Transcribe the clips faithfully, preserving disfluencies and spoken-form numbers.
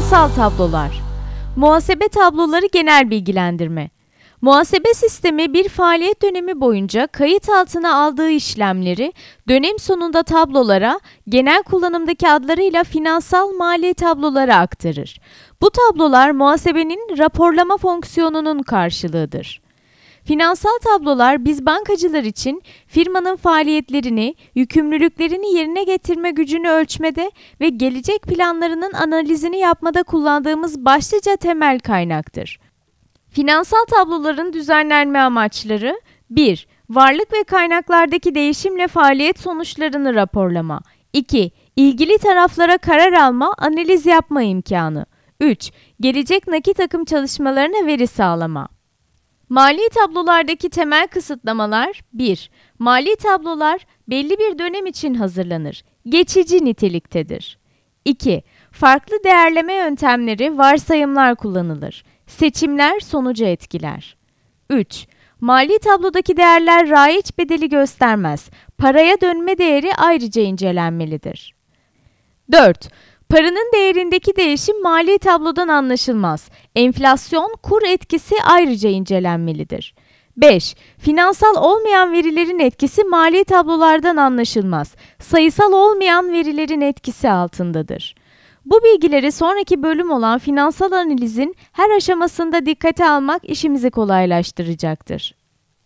Finansal tablolar. Muhasebe tabloları genel bilgilendirme. Muhasebe sistemi bir faaliyet dönemi boyunca kayıt altına aldığı işlemleri dönem sonunda tablolara, genel kullanımdaki adlarıyla finansal mali tablolara aktarır. Bu tablolar muhasebenin raporlama fonksiyonunun karşılığıdır. Finansal tablolar biz bankacılar için firmanın faaliyetlerini, yükümlülüklerini yerine getirme gücünü ölçmede ve gelecek planlarının analizini yapmada kullandığımız başlıca temel kaynaktır. Finansal tabloların düzenlenme amaçları: bir Varlık ve kaynaklardaki değişimle faaliyet sonuçlarını raporlama. iki İlgili taraflara karar alma, analiz yapma imkanı. üç Gelecek nakit akım çalışmalarına veri sağlama. Mali tablolardaki temel kısıtlamalar: bir Mali tablolar belli bir dönem için hazırlanır. Geçici niteliktedir. iki Farklı değerleme yöntemleri, varsayımlar kullanılır. Seçimler sonucu etkiler. üç Mali tablodaki değerler raiç bedeli göstermez. Paraya dönme değeri ayrıca incelenmelidir. dört Paranın değerindeki değişim mali tablodan anlaşılmaz. Enflasyon, kur etkisi ayrıca incelenmelidir. beş Finansal olmayan verilerin etkisi mali tablolardan anlaşılmaz. Sayısal olmayan verilerin etkisi altındadır. Bu bilgileri sonraki bölüm olan finansal analizin her aşamasında dikkate almak işimizi kolaylaştıracaktır.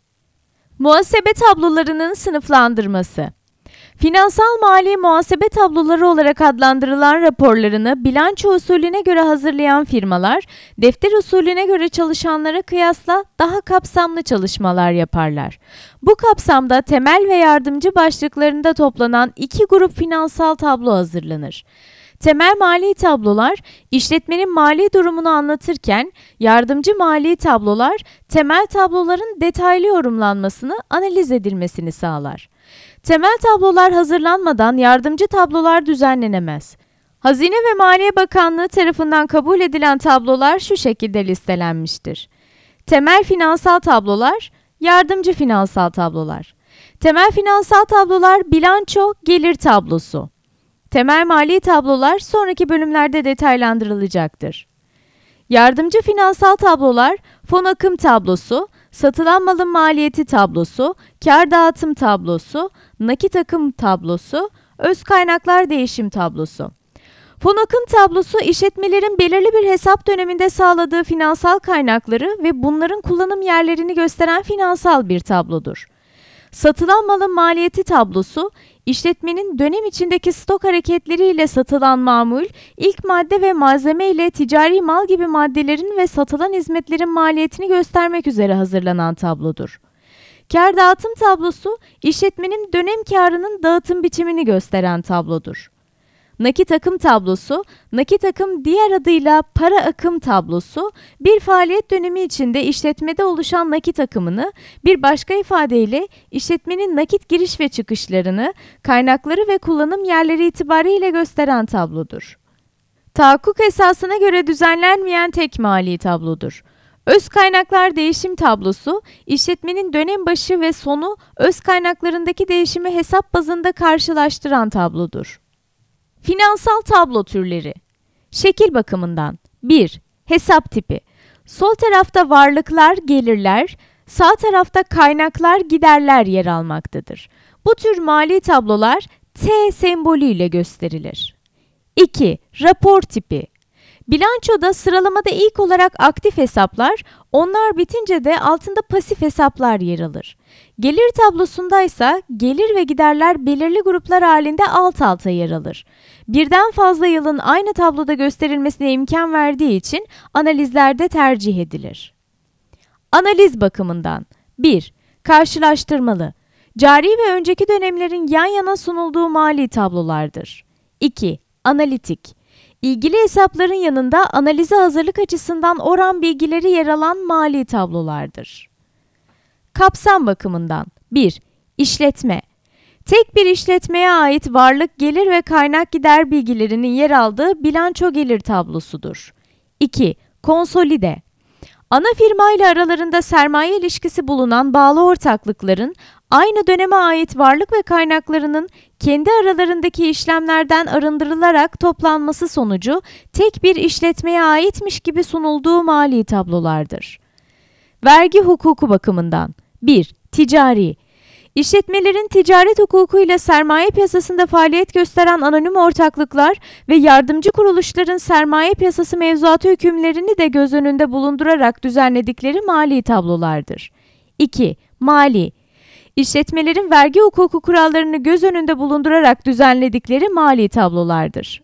Muhasebe tablolarının sınıflandırması. Finansal mali muhasebe tabloları olarak adlandırılan raporlarını bilanço usulüne göre hazırlayan firmalar, defter usulüne göre çalışanlara kıyasla daha kapsamlı çalışmalar yaparlar. Bu kapsamda temel ve yardımcı başlıklarında toplanan iki grup finansal tablo hazırlanır. Temel mali tablolar, işletmenin mali durumunu anlatırken, yardımcı mali tablolar, temel tabloların detaylı yorumlanmasını, analiz edilmesini sağlar. Temel tablolar hazırlanmadan yardımcı tablolar düzenlenemez. Hazine ve Maliye Bakanlığı tarafından kabul edilen tablolar şu şekilde listelenmiştir. Temel finansal tablolar, yardımcı finansal tablolar. Temel finansal tablolar bilanço, gelir tablosu. Temel mali tablolar sonraki bölümlerde detaylandırılacaktır. Yardımcı finansal tablolar, fon akım tablosu, satılan malın maliyeti tablosu, kar dağıtım tablosu, nakit akım tablosu, öz kaynaklar değişim tablosu. Fon akım tablosu, işletmelerin belirli bir hesap döneminde sağladığı finansal kaynakları ve bunların kullanım yerlerini gösteren finansal bir tablodur. Satılan malın maliyeti tablosu, işletmenin dönem içindeki stok hareketleriyle satılan mamul, ilk madde ve malzeme ile ticari mal gibi maddelerin ve satılan hizmetlerin maliyetini göstermek üzere hazırlanan tablodur. Kar dağıtım tablosu, işletmenin dönem karının dağıtım biçimini gösteren tablodur. Nakit akım tablosu, nakit akım diğer adıyla para akım tablosu, bir faaliyet dönemi içinde işletmede oluşan nakit akımını, bir başka ifadeyle işletmenin nakit giriş ve çıkışlarını, kaynakları ve kullanım yerleri itibariyle gösteren tablodur. Tahakkuk esasına göre düzenlenmeyen tek mali tablodur. Öz kaynaklar değişim tablosu, işletmenin dönem başı ve sonu öz kaynaklarındaki değişimi hesap bazında karşılaştıran tablodur. Finansal tablo türleri. Şekil bakımından: bir Hesap tipi. Sol tarafta varlıklar, gelirler, sağ tarafta kaynaklar, giderler yer almaktadır. Bu tür mali tablolar T sembolü ile gösterilir. iki Rapor tipi. Bilançoda sıralamada ilk olarak aktif hesaplar, onlar bitince de altında pasif hesaplar yer alır. Gelir tablosunda ise gelir ve giderler belirli gruplar halinde alt alta yer alır. Birden fazla yılın aynı tabloda gösterilmesine imkan verdiği için analizlerde tercih edilir. Analiz bakımından: bir Karşılaştırmalı. Cari ve önceki dönemlerin yan yana sunulduğu mali tablolardır. iki Analitik. İlgili hesapların yanında analize hazırlık açısından oran bilgileri yer alan mali tablolardır. Kapsam bakımından: bir İşletme. Tek bir işletmeye ait varlık, gelir ve kaynak gider bilgilerinin yer aldığı bilanço gelir tablosudur. iki Konsolide. Ana firma ile aralarında sermaye ilişkisi bulunan bağlı ortaklıkların aynı döneme ait varlık ve kaynaklarının kendi aralarındaki işlemlerden arındırılarak toplanması sonucu tek bir işletmeye aitmiş gibi sunulduğu mali tablolardır. Vergi hukuku bakımından bir. Ticari. İşletmelerin ticaret hukukuyla sermaye piyasasında faaliyet gösteren anonim ortaklıklar ve yardımcı kuruluşların sermaye piyasası mevzuatı hükümlerini de göz önünde bulundurarak düzenledikleri mali tablolardır. iki. Mali. İşletmelerin vergi hukuku kurallarını göz önünde bulundurarak düzenledikleri mali tablolardır.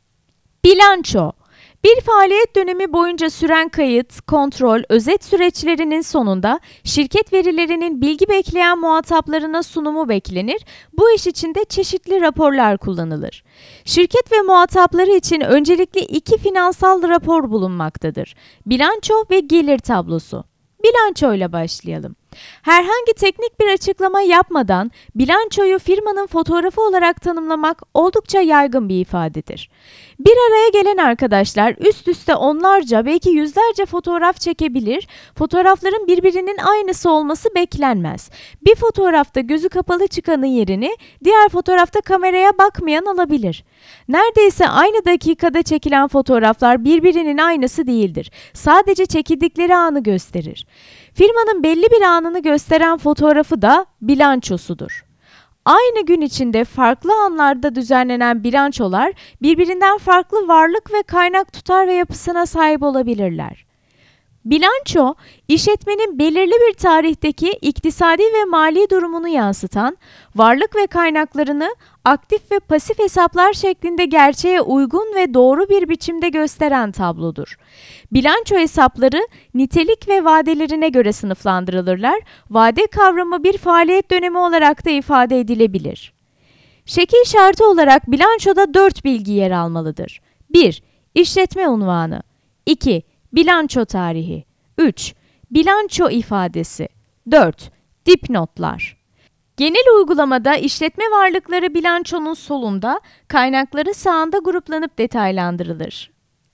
Bilanço. Bir faaliyet dönemi boyunca süren kayıt, kontrol, özet süreçlerinin sonunda şirket verilerinin bilgi bekleyen muhataplarına sunumu beklenir. Bu iş için de çeşitli raporlar kullanılır. Şirket ve muhatapları için öncelikli iki finansal rapor bulunmaktadır. Bilanço ve gelir tablosu. Bilanço ile başlayalım. Herhangi teknik bir açıklama yapmadan bilançoyu firmanın fotoğrafı olarak tanımlamak oldukça yaygın bir ifadedir. Bir araya gelen arkadaşlar üst üste onlarca belki yüzlerce fotoğraf çekebilir, fotoğrafların birbirinin aynısı olması beklenmez. Bir fotoğrafta gözü kapalı çıkanın yerini diğer fotoğrafta kameraya bakmayan alabilir. Neredeyse aynı dakikada çekilen fotoğraflar birbirinin aynısı değildir. Sadece çekildikleri anı gösterir. Firmanın belli bir anını gösteren fotoğrafı da bilançosudur. Aynı gün içinde farklı anlarda düzenlenen bilançolar birbirinden farklı varlık ve kaynak tutar ve yapısına sahip olabilirler. Bilanço, işletmenin belirli bir tarihteki iktisadi ve mali durumunu yansıtan, varlık ve kaynaklarını aktif ve pasif hesaplar şeklinde gerçeğe uygun ve doğru bir biçimde gösteren tablodur. Bilanço hesapları nitelik ve vadelerine göre sınıflandırılırlar. Vade kavramı bir faaliyet dönemi olarak da ifade edilebilir. Şekil şartı olarak bilançoda dört bilgi yer almalıdır. bir. İşletme unvanı. iki. Bilanço tarihi. üç. Bilanço ifadesi. dört. Dipnotlar. Genel uygulamada işletme varlıkları bilançonun solunda, kaynakları sağında gruplanıp detaylandırılır.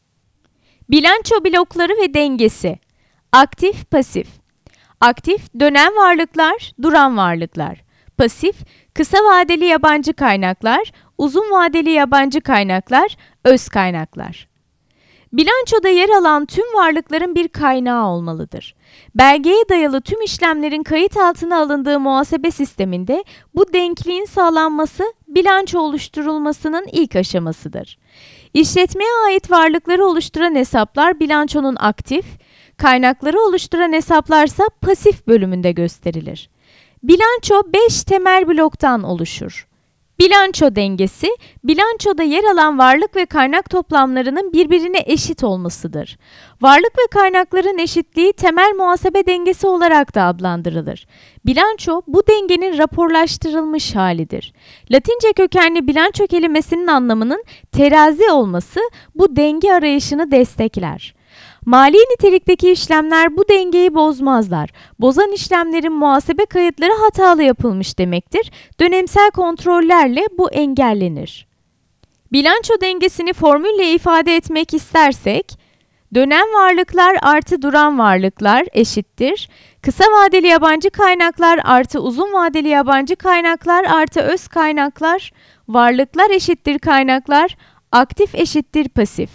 Bilanço blokları ve dengesi. Aktif, pasif. Aktif, dönen varlıklar, duran varlıklar. Pasif, kısa vadeli yabancı kaynaklar, uzun vadeli yabancı kaynaklar, öz kaynaklar. Bilançoda yer alan tüm varlıkların bir kaynağı olmalıdır. Belgeye dayalı tüm işlemlerin kayıt altına alındığı muhasebe sisteminde bu denkliğin sağlanması bilanço oluşturulmasının ilk aşamasıdır. İşletmeye ait varlıkları oluşturan hesaplar bilançonun aktif, kaynakları oluşturan hesaplarsa pasif bölümünde gösterilir. Bilanço beş temel bloktan oluşur. Bilanço dengesi, bilançoda yer alan varlık ve kaynak toplamlarının birbirine eşit olmasıdır. Varlık ve kaynakların eşitliği temel muhasebe dengesi olarak da adlandırılır. Bilanço, bu dengenin raporlaştırılmış halidir. Latince kökenli bilanço kelimesinin anlamının terazi olması bu denge arayışını destekler. Mali nitelikteki işlemler bu dengeyi bozmazlar. Bozan işlemlerin muhasebe kayıtları hatalı yapılmış demektir. Dönemsel kontrollerle bu engellenir. Bilanço dengesini formülle ifade etmek istersek, dönen varlıklar artı duran varlıklar eşittir. Kısa vadeli yabancı kaynaklar artı uzun vadeli yabancı kaynaklar artı öz kaynaklar, varlıklar eşittir kaynaklar, aktif eşittir pasif.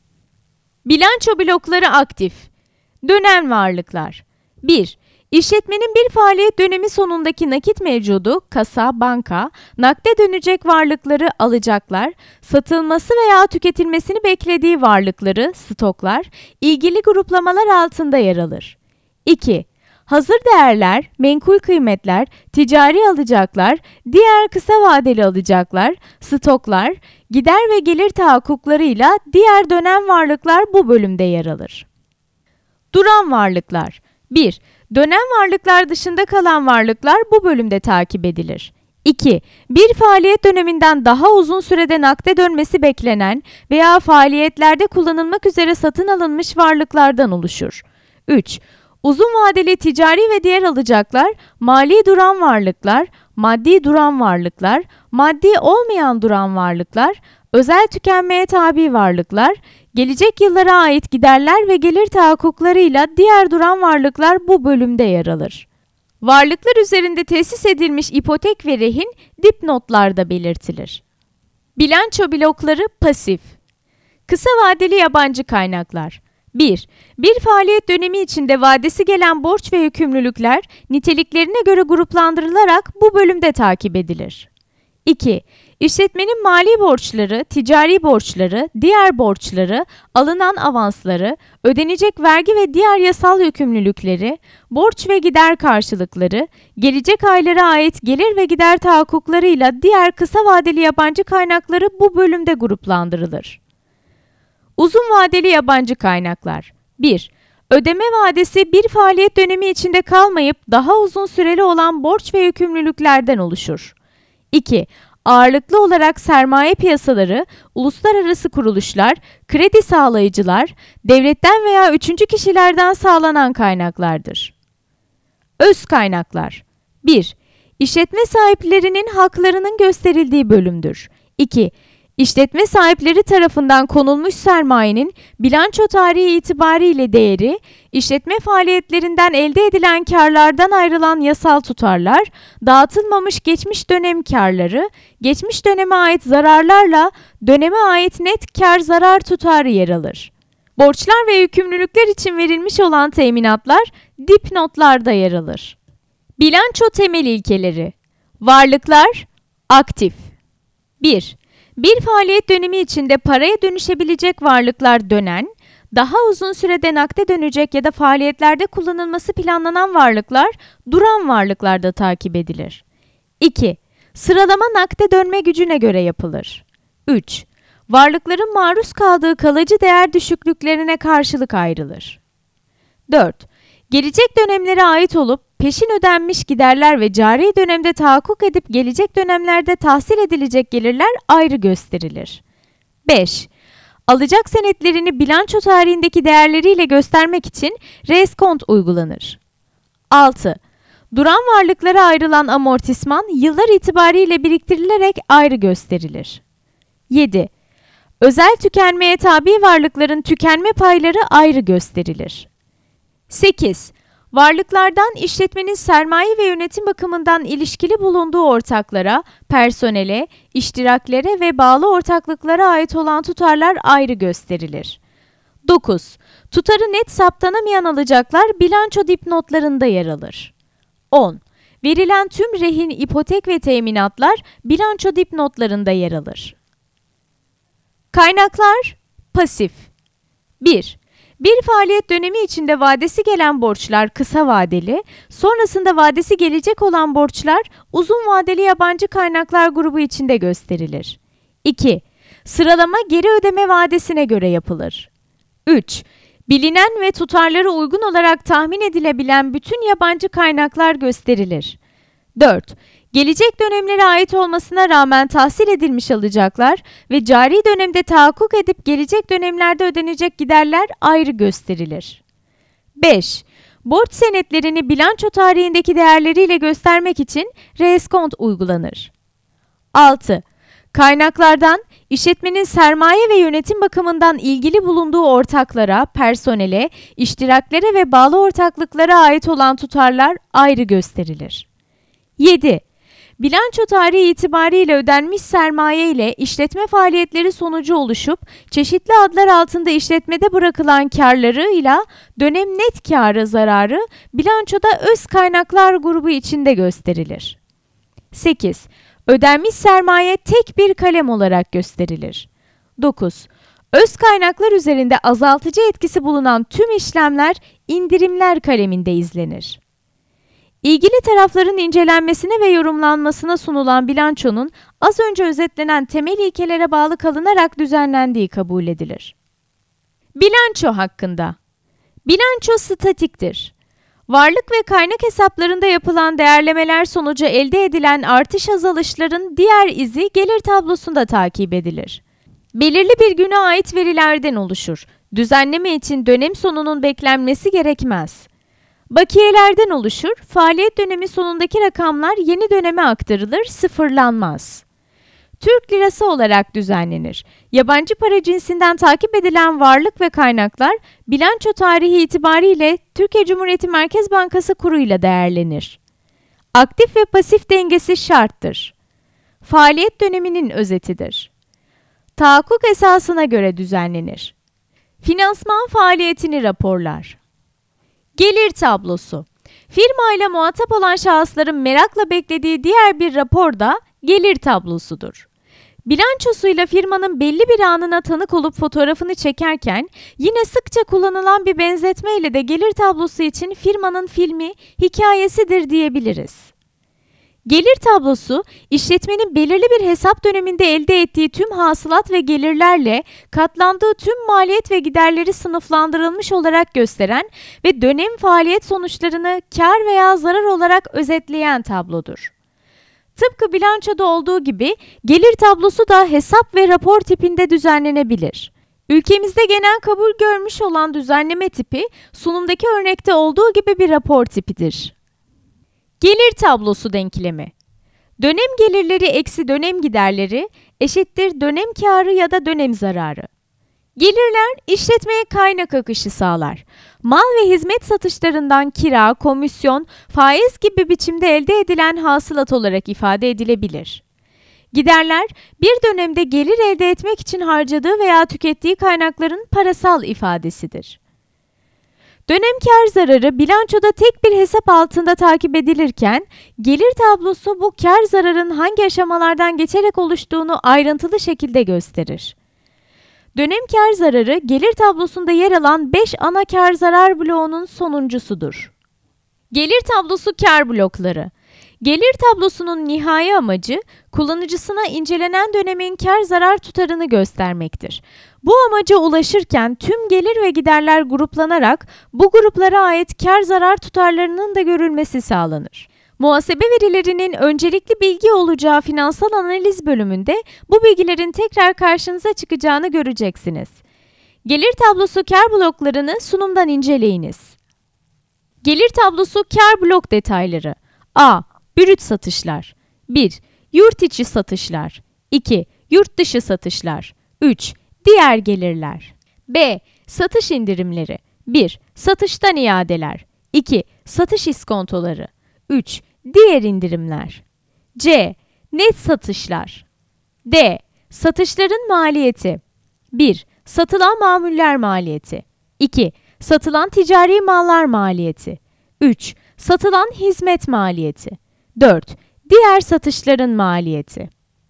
Bilanço blokları aktif. Dönen varlıklar. bir. İşletmenin bir faaliyet dönemi sonundaki nakit mevcudu, kasa, banka, nakde dönecek varlıkları, alacaklar, satılması veya tüketilmesini beklediği varlıkları, stoklar, ilgili gruplamalar altında yer alır. iki. Hazır değerler, menkul kıymetler, ticari alacaklar, diğer kısa vadeli alacaklar, stoklar, gider ve gelir tahakkuklarıyla diğer dönem varlıklar bu bölümde yer alır. Duran varlıklar. bir. Dönem varlıklar dışında kalan varlıklar bu bölümde takip edilir. iki. Bir faaliyet döneminden daha uzun sürede nakde dönmesi beklenen veya faaliyetlerde kullanılmak üzere satın alınmış varlıklardan oluşur. üç. Uzun vadeli ticari ve diğer alacaklar, mali duran varlıklar, maddi duran varlıklar, maddi olmayan duran varlıklar, özel tükenmeye tabi varlıklar, gelecek yıllara ait giderler ve gelir tahakkuklarıyla diğer duran varlıklar bu bölümde yer alır. Varlıklar üzerinde tesis edilmiş ipotek ve rehin dipnotlarda belirtilir. Bilanço blokları pasif. Kısa vadeli yabancı kaynaklar. bir. Bir faaliyet dönemi içinde vadesi gelen borç ve yükümlülükler niteliklerine göre gruplandırılarak bu bölümde takip edilir. iki. İşletmenin mali borçları, ticari borçları, diğer borçları, alınan avansları, ödenecek vergi ve diğer yasal yükümlülükleri, borç ve gider karşılıkları, gelecek aylara ait gelir ve gider tahakkuklarıyla diğer kısa vadeli yabancı kaynakları bu bölümde gruplandırılır. Uzun vadeli yabancı kaynaklar. bir. Ödeme vadesi bir faaliyet dönemi içinde kalmayıp daha uzun süreli olan borç ve yükümlülüklerden oluşur. iki. Ağırlıklı olarak sermaye piyasaları, uluslararası kuruluşlar, kredi sağlayıcılar, devletten veya üçüncü kişilerden sağlanan kaynaklardır. Öz kaynaklar. bir. İşletme sahiplerinin haklarının gösterildiği bölümdür. iki. İşletme sahipleri tarafından konulmuş sermayenin bilanço tarihi itibariyle değeri, işletme faaliyetlerinden elde edilen karlardan ayrılan yasal tutarlar, dağıtılmamış geçmiş dönem karları, geçmiş döneme ait zararlarla döneme ait net kar zarar tutarı yer alır. Borçlar ve yükümlülükler için verilmiş olan teminatlar dipnotlarda yer alır. Bilanço temel ilkeleri. Varlıklar aktif. bir. Bir faaliyet dönemi içinde paraya dönüşebilecek varlıklar dönen, daha uzun sürede nakde dönecek ya da faaliyetlerde kullanılması planlanan varlıklar duran varlıklarda takip edilir. iki. Sıralama nakde dönme gücüne göre yapılır. üç. Varlıkların maruz kaldığı kalıcı değer düşüklüklerine karşılık ayrılır. dört. Gelecek dönemlere ait olup peşin ödenmiş giderler ve cari dönemde tahakkuk edip gelecek dönemlerde tahsil edilecek gelirler ayrı gösterilir. beş. Alacak senetlerini bilanço tarihindeki değerleriyle göstermek için reskont uygulanır. altı. Duran varlıklara ayrılan amortisman yıllar itibariyle biriktirilerek ayrı gösterilir. yedi. Özel tükenmeye tabi varlıkların tükenme payları ayrı gösterilir. sekiz. Varlıklardan işletmenin sermaye ve yönetim bakımından ilişkili bulunduğu ortaklara, personele, iştiraklere ve bağlı ortaklıklara ait olan tutarlar ayrı gösterilir. dokuz. Tutarı net saptanamayan alacaklar bilanço dipnotlarında yer alır. on. Verilen tüm rehin, ipotek ve teminatlar bilanço dipnotlarında yer alır. Kaynaklar pasif. bir. Bir faaliyet dönemi içinde vadesi gelen borçlar kısa vadeli, sonrasında vadesi gelecek olan borçlar uzun vadeli yabancı kaynaklar grubu içinde gösterilir. iki. Sıralama geri ödeme vadesine göre yapılır. üç. Bilinen ve tutarları uygun olarak tahmin edilebilen bütün yabancı kaynaklar gösterilir. dört. Gelecek dönemlere ait olmasına rağmen tahsil edilmiş alacaklar ve cari dönemde tahakkuk edip gelecek dönemlerde ödenecek giderler ayrı gösterilir. beş. Borç senetlerini bilanço tarihindeki değerleriyle göstermek için reskont uygulanır. altı. Kaynaklardan işletmenin sermaye ve yönetim bakımından ilgili bulunduğu ortaklara, personele, iştiraklere ve bağlı ortaklıklara ait olan tutarlar ayrı gösterilir. yedi. Bilanço tarihi itibariyle ödenmiş sermaye ile işletme faaliyetleri sonucu oluşup çeşitli adlar altında işletmede bırakılan karlarıyla dönem net kârı zararı bilançoda öz kaynaklar grubu içinde gösterilir. sekiz. Ödenmiş sermaye tek bir kalem olarak gösterilir. dokuz. Öz kaynaklar üzerinde azaltıcı etkisi bulunan tüm işlemler indirimler kaleminde izlenir. İlgili tarafların incelenmesine ve yorumlanmasına sunulan bilançonun az önce özetlenen temel ilkelere bağlı kalınarak düzenlendiği kabul edilir. Bilanço hakkında. Bilanço statiktir. Varlık ve kaynak hesaplarında yapılan değerlemeler sonucu elde edilen artış azalışların diğer izi gelir tablosunda takip edilir. Belirli bir güne ait verilerden oluşur. Düzenleme için dönem sonunun beklenmesi gerekmez. Bakiyelerden oluşur, faaliyet dönemi sonundaki rakamlar yeni döneme aktarılır, sıfırlanmaz. Türk lirası olarak düzenlenir. Yabancı para cinsinden takip edilen varlık ve kaynaklar bilanço tarihi itibariyle Türkiye Cumhuriyeti Merkez Bankası kuruyla değerlenir. Aktif ve pasif dengesi şarttır. Faaliyet döneminin özetidir. Tahakkuk esasına göre düzenlenir. Finansman faaliyetini raporlar. Gelir tablosu. Firma ile muhatap olan şahısların merakla beklediği diğer bir rapor da gelir tablosudur. Bilançosuyla firmanın belli bir anına tanık olup fotoğrafını çekerken yine sıkça kullanılan bir benzetme ile de gelir tablosu için firmanın filmi, hikayesidir diyebiliriz. Gelir tablosu, işletmenin belirli bir hesap döneminde elde ettiği tüm hasılat ve gelirlerle katlandığı tüm maliyet ve giderleri sınıflandırılmış olarak gösteren ve dönem faaliyet sonuçlarını kar veya zarar olarak özetleyen tablodur. Tıpkı bilançoda olduğu gibi gelir tablosu da hesap ve rapor tipinde düzenlenebilir. Ülkemizde genel kabul görmüş olan düzenleme tipi, sunumdaki örnekte olduğu gibi bir rapor tipidir. Gelir tablosu denklemi. Dönem gelirleri eksi dönem giderleri eşittir dönem kârı ya da dönem zararı. Gelirler işletmeye kaynak akışı sağlar. Mal ve hizmet satışlarından kira, komisyon, faiz gibi biçimde elde edilen hasılat olarak ifade edilebilir. Giderler bir dönemde gelir elde etmek için harcadığı veya tükettiği kaynakların parasal ifadesidir. Dönem kar zararı bilançoda tek bir hesap altında takip edilirken, gelir tablosu bu kar zararın hangi aşamalardan geçerek oluştuğunu ayrıntılı şekilde gösterir. Dönem kar zararı gelir tablosunda yer alan beş ana kar zarar bloğunun sonuncusudur. Gelir tablosu kar blokları. Gelir tablosunun nihai amacı, kullanıcısına incelenen dönemin kar zarar tutarını göstermektir. Bu amaca ulaşırken tüm gelir ve giderler gruplanarak bu gruplara ait kar zarar tutarlarının da görülmesi sağlanır. Muhasebe verilerinin öncelikli bilgi olacağı finansal analiz bölümünde bu bilgilerin tekrar karşınıza çıkacağını göreceksiniz. Gelir tablosu kar bloklarını sunumdan inceleyiniz. Gelir tablosu kar blok detayları. A. Brüt satışlar. bir. Yurt içi satışlar. iki. Yurt dışı satışlar. üç. Diğer gelirler. B. Satış indirimleri. bir. Satıştan iadeler. iki. Satış iskontoları. üç. Diğer indirimler. C. Net satışlar. D. Satışların maliyeti. bir. Satılan mamuller maliyeti. iki. Satılan ticari mallar maliyeti. üç. Satılan hizmet maliyeti. dört. Diğer satışların maliyeti.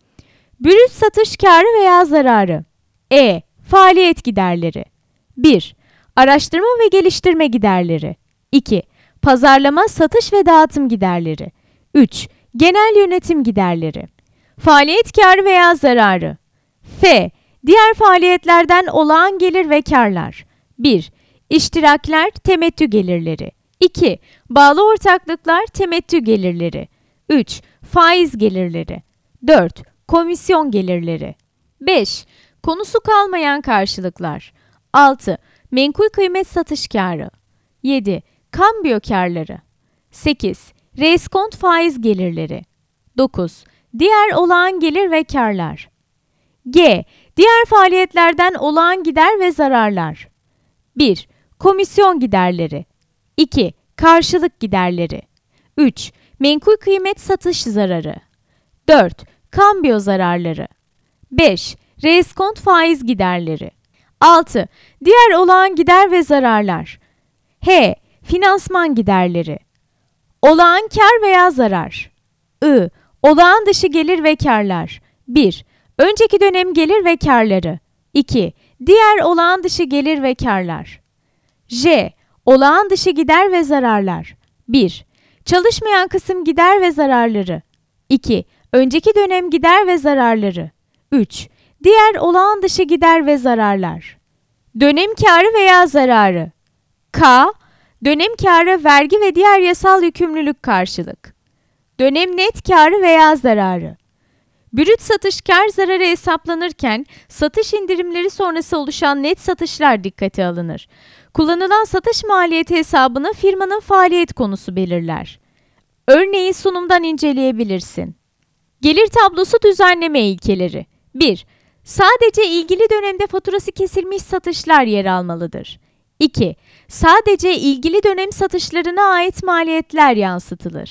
Brüt satış kârı veya zararı. E. Faaliyet giderleri. bir. Araştırma ve geliştirme giderleri. iki. Pazarlama, satış ve dağıtım giderleri. üç. Genel yönetim giderleri. Faaliyet kârı veya zararı. F. Diğer faaliyetlerden olağan gelir ve kârlar. bir. İştirakler, temettü gelirleri. iki. Bağlı ortaklıklar, temettü gelirleri. üç. Faiz gelirleri. dört. Komisyon gelirleri. beş. Konusu kalmayan karşılıklar. altı. Menkul kıymet satış kârı. yedi. Kambiyo kârları. sekiz. Reskont faiz gelirleri. dokuz. Diğer olağan gelir ve kârlar. G. Diğer faaliyetlerden olağan gider ve zararlar. bir. Komisyon giderleri. iki. Karşılık giderleri. üç. Menkul kıymet satış zararı. dört. Kambiyo zararları. beş. Reskont faiz giderleri. altı. Diğer olağan gider ve zararlar. H. Finansman giderleri. Olağan kar veya zarar. I. Olağan dışı gelir ve kârlar. bir. Önceki dönem gelir ve kârları. iki. Diğer olağan dışı gelir ve kârlar. J. Olağan dışı gider ve zararlar. bir. Çalışmayan kısım gider ve zararları. iki. Önceki dönem gider ve zararları. üç. Diğer olağan dışı gider ve zararlar. Dönem kârı veya zararı. K. Dönem kârı vergi ve diğer yasal yükümlülük karşılık. Dönem net kârı veya zararı. Brüt satış kâr zararı hesaplanırken satış indirimleri sonrası oluşan net satışlar dikkate alınır. Kullanılan satış maliyeti hesabını firmanın faaliyet konusu belirler. Örneği sunumdan inceleyebilirsin. Gelir tablosu düzenleme ilkeleri. bir. Sadece ilgili dönemde faturası kesilmiş satışlar yer almalıdır. iki. Sadece ilgili dönem satışlarına ait maliyetler yansıtılır.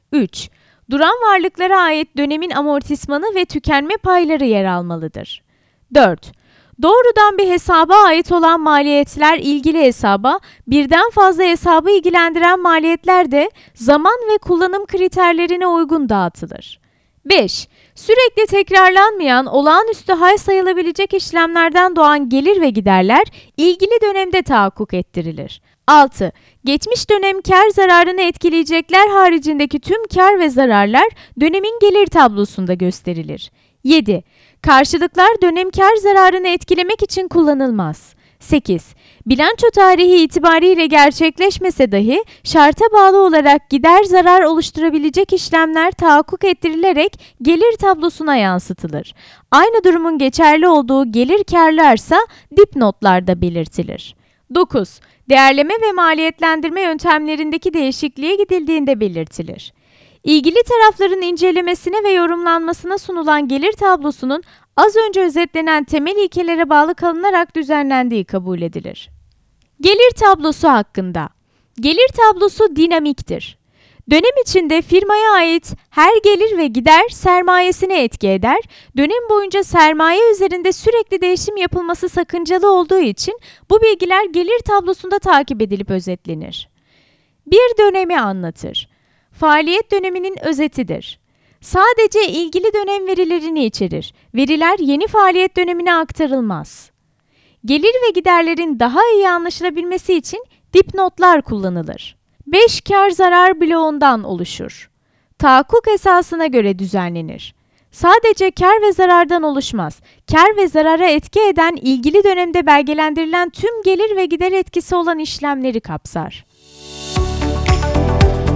üç. Duran varlıklara ait dönemin amortismanı ve tükenme payları yer almalıdır. dört. Doğrudan bir hesaba ait olan maliyetler ilgili hesaba, birden fazla hesabı ilgilendiren maliyetler de zaman ve kullanım kriterlerine uygun dağıtılır. beş. Sürekli tekrarlanmayan, olağanüstü hal sayılabilecek işlemlerden doğan gelir ve giderler ilgili dönemde tahakkuk ettirilir. altı. Geçmiş dönem kar zararını etkileyecekler haricindeki tüm kar ve zararlar dönemin gelir tablosunda gösterilir. yedi. Karşılıklar dönem kar zararını etkilemek için kullanılmaz. sekiz. Bilanço tarihi itibariyle gerçekleşmese dahi şarta bağlı olarak gider zarar oluşturabilecek işlemler tahakkuk ettirilerek gelir tablosuna yansıtılır. Aynı durumun geçerli olduğu gelir kârlarsa dipnotlarda belirtilir. dokuz. Değerleme ve maliyetlendirme yöntemlerindeki değişikliğe gidildiğinde belirtilir. İlgili tarafların incelemesine ve yorumlanmasına sunulan gelir tablosunun az önce özetlenen temel ilkelere bağlı kalınarak düzenlendiği kabul edilir. Gelir tablosu hakkında. Gelir tablosu dinamiktir. Dönem içinde firmaya ait her gelir ve gider sermayesine etki eder, dönem boyunca sermaye üzerinde sürekli değişim yapılması sakıncalı olduğu için bu bilgiler gelir tablosunda takip edilip özetlenir. Bir dönemi anlatır. Faaliyet döneminin özetidir. Sadece ilgili dönem verilerini içerir. Veriler yeni faaliyet dönemine aktarılmaz. Gelir ve giderlerin daha iyi anlaşılabilmesi için dipnotlar kullanılır. beş kar zarar bloğundan oluşur. Tahakkuk esasına göre düzenlenir. Sadece kar ve zarardan oluşmaz. Kar ve zarara etki eden ilgili dönemde belgelendirilen tüm gelir ve gider etkisi olan işlemleri kapsar.